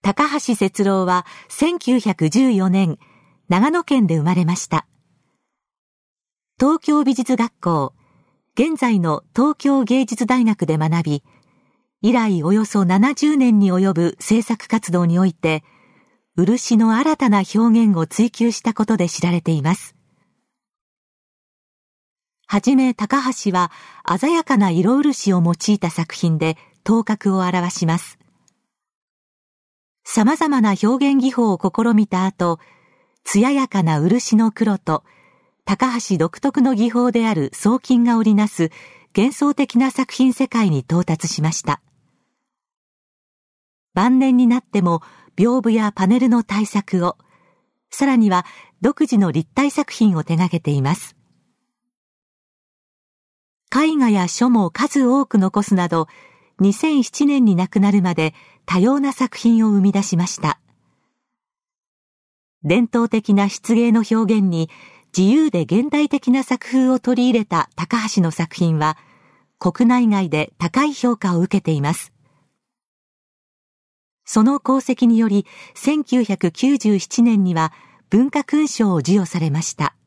高橋節郎は1914年、長野県で生まれました。東京美術学校、現在の東京芸術大学で学び、以来およそ70年に及ぶ制作活動において、漆の新たな表現を追求したことで知られています。はじめ高橋は鮮やかな色漆を用いた作品で頭角を表します。様々な表現技法を試みた後、艶やかな漆の黒と高橋独特の技法である装金が織りなす幻想的な作品世界に到達しました。晩年になっても屏風やパネルの大作を、さらには独自の立体作品を手掛けています。絵画や書も数多く残すなど、2007年に亡くなるまで多様な作品を生み出しました。伝統的な漆芸の表現に自由で現代的な作風を取り入れた高橋の作品は、国内外で高い評価を受けています。その功績により、1997年には文化勲章を授与されました。